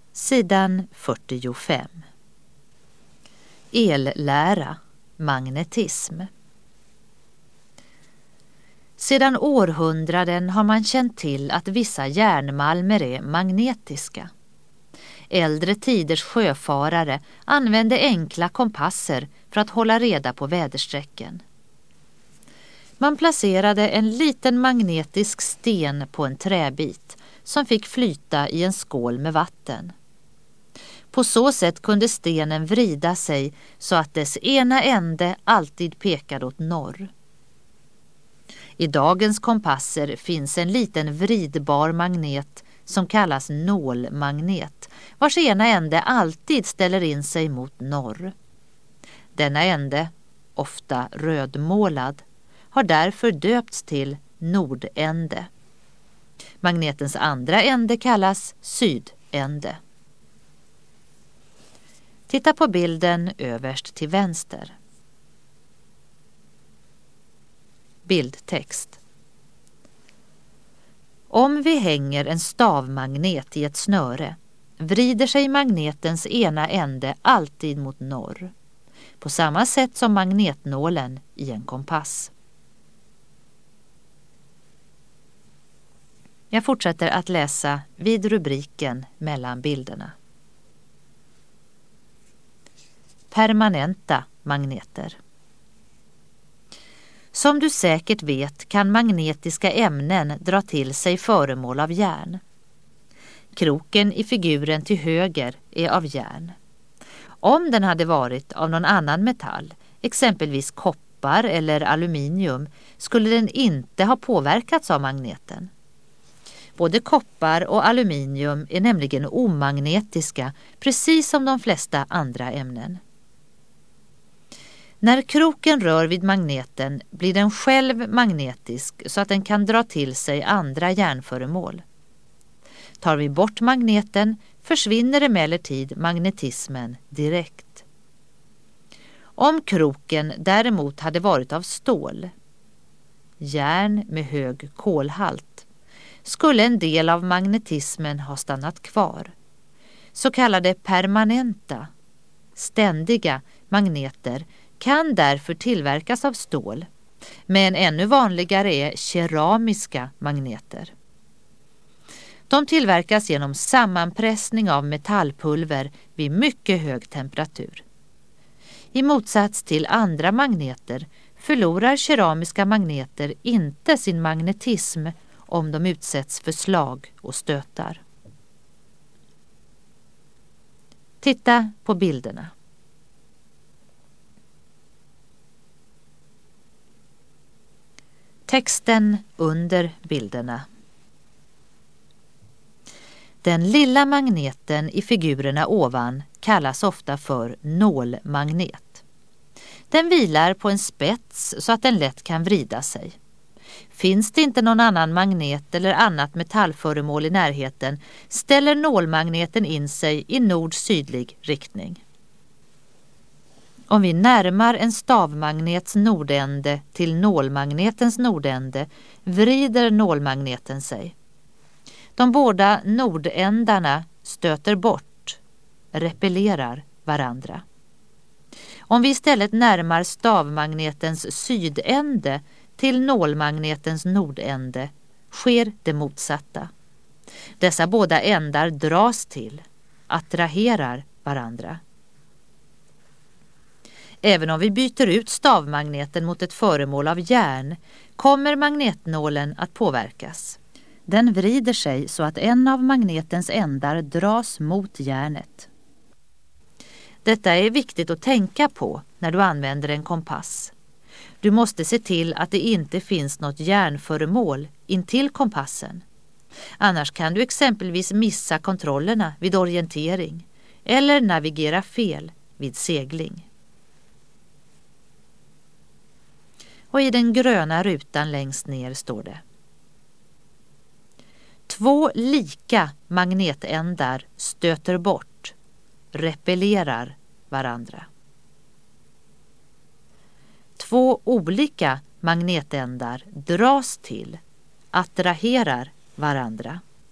Sidan 45. Ellära, magnetism. Sedan århundraden har man känt till att vissa järnmalmer är magnetiska. Äldre tiders sjöfarare använde enkla kompasser för att hålla reda på väderstrecken. Man placerade en liten magnetisk sten på en träbit som fick flyta i en skål med vatten. På så sätt kunde stenen vrida sig så att dess ena ände alltid pekade åt norr. I dagens kompasser finns en liten vridbar magnet som kallas nålmagnet, vars ena ände alltid ställer in sig mot norr. Denna ände, ofta rödmålad, har därför döpts till nordände. Magnetens andra ände kallas sydände. Titta på bilden överst till vänster. Bildtext. Om vi hänger en stavmagnet i ett snöre vrider sig magnetens ena ände alltid mot norr, på samma sätt som magnetnålen i en kompass. Jag fortsätter att läsa vid rubriken mellan bilderna. Permanenta magneter. Som du säkert vet kan magnetiska ämnen dra till sig föremål av järn. Kroken i figuren till höger är av järn. Om den hade varit av någon annan metall, exempelvis koppar eller aluminium, skulle den inte ha påverkats av magneten. Både koppar och aluminium är nämligen omagnetiska, precis som de flesta andra ämnen. När kroken rör vid magneten blir den själv magnetisk så att den kan dra till sig andra järnföremål. Tar vi bort magneten försvinner emellertid magnetismen direkt. Om kroken däremot hade varit av stål, järn med hög kolhalt, skulle en del av magnetismen ha stannat kvar. Så kallade permanenta, ständiga magneter kan därför tillverkas av stål, men ännu vanligare är keramiska magneter. De tillverkas genom sammanpressning av metallpulver vid mycket hög temperatur. I motsats till andra magneter förlorar keramiska magneter inte sin magnetism om de utsätts för slag och stötar. Titta på bilderna. Texten under bilderna. Den lilla magneten i figurerna ovan kallas ofta för nålmagnet. Den vilar på en spets så att den lätt kan vrida sig. Finns det inte någon annan magnet eller annat metallföremål i närheten ställer nålmagneten in sig i nord-sydlig riktning. Om vi närmar en stavmagnets nordände till nålmagnetens nordände vrider nålmagneten sig. De båda nordändarna stöter bort, repellerar varandra. Om vi istället närmar stavmagnetens sydände till nålmagnetens nordände sker det motsatta. Dessa båda ändar dras till, attraherar varandra. Även om vi byter ut stavmagneten mot ett föremål av järn kommer magnetnålen att påverkas. Den vrider sig så att en av magnetens ändar dras mot järnet. Detta är viktigt att tänka på när du använder en kompass. Du måste se till att det inte finns något järnföremål intill kompassen. Annars kan du exempelvis missa kontrollerna vid orientering eller navigera fel vid segling. Och i den gröna rutan längst ner står det: två lika magnetändar stöter bort, repellerar varandra. Två olika magnetändar dras till, attraherar varandra.